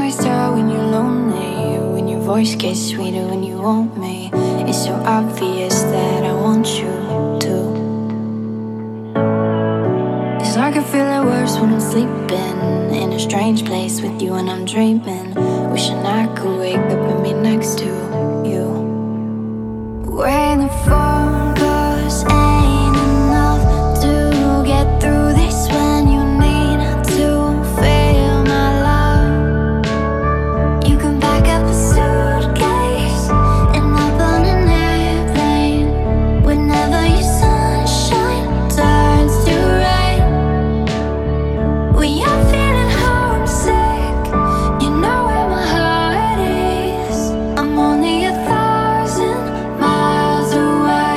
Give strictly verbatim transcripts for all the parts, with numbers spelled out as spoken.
always tell when you're lonely, when your voice gets sweeter when you want me. It's so obvious that I want you to. 'Cause I can feel it worse when I'm sleeping in a strange place with you and I'm dreaming, wishing I could wake up and be next to you. When the phone calls ain't enough to get through this, when you need to feel my love, you can pack up a suitcase and hop on an airplane. Whenever your sunshine turns to rain, when you're feeling homesick, you know where my heart is. I'm only a thousand miles away.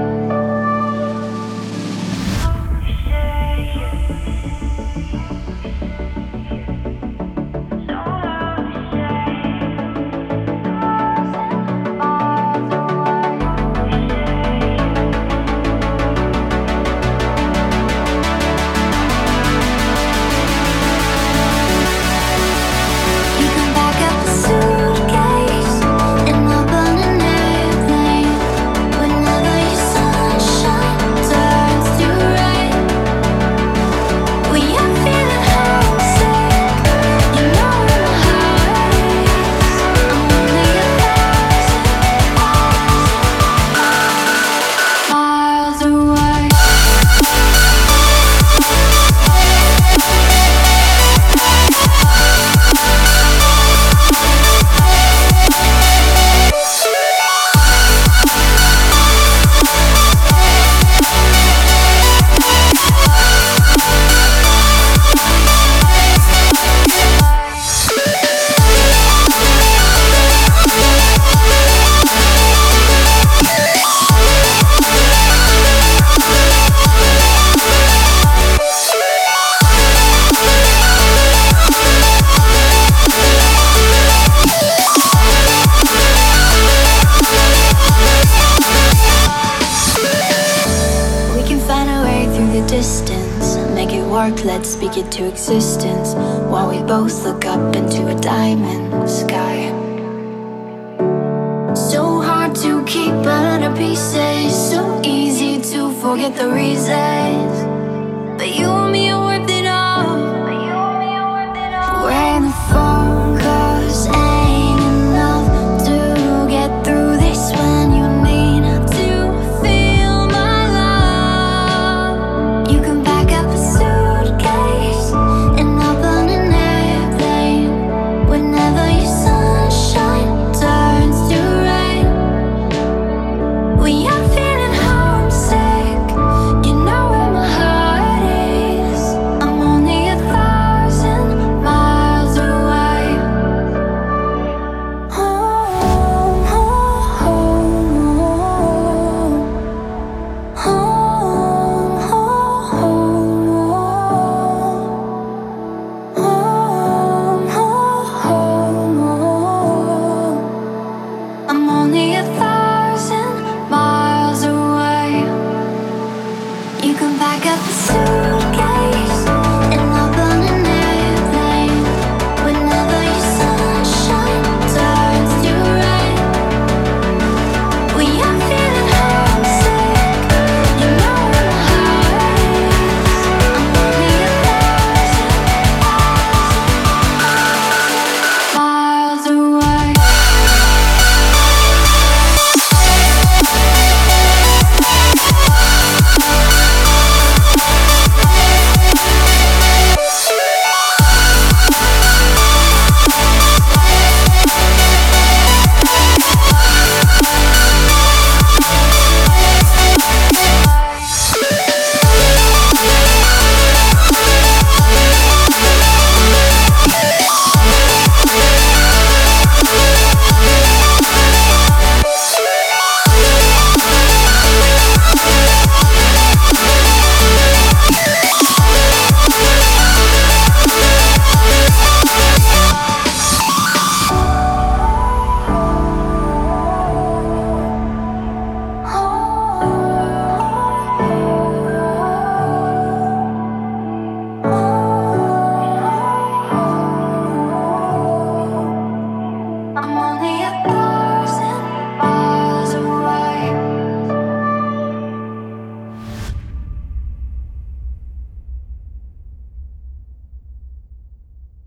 You can pack up a suitcase and hop on an airplane. Whenever your sunshine turns to rain, when you're feeling homesick, you know where my heart is. I'm only a thousand miles away. We can find a way through the distance, make it work, let's speak it to existence, while we both look up into a diamond sky. So hard to keep out of pieces, so easy to forget the reasons, but you and me